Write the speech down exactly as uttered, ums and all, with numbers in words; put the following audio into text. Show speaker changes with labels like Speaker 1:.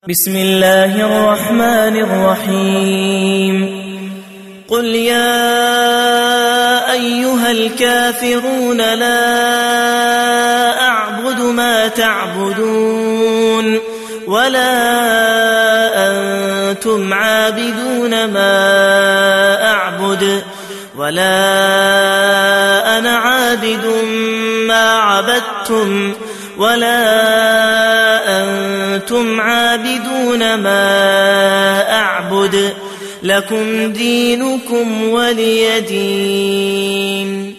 Speaker 1: بسم الله الرحمن الرحيم قل يا أيها الكافرون لا أعبد ما تعبدون ولا أنتم عابدون ما أعبد ولا أنا عابد ما عبدتم ولا أنتم عابدون ما أعبد لكم دينكم ولي دين.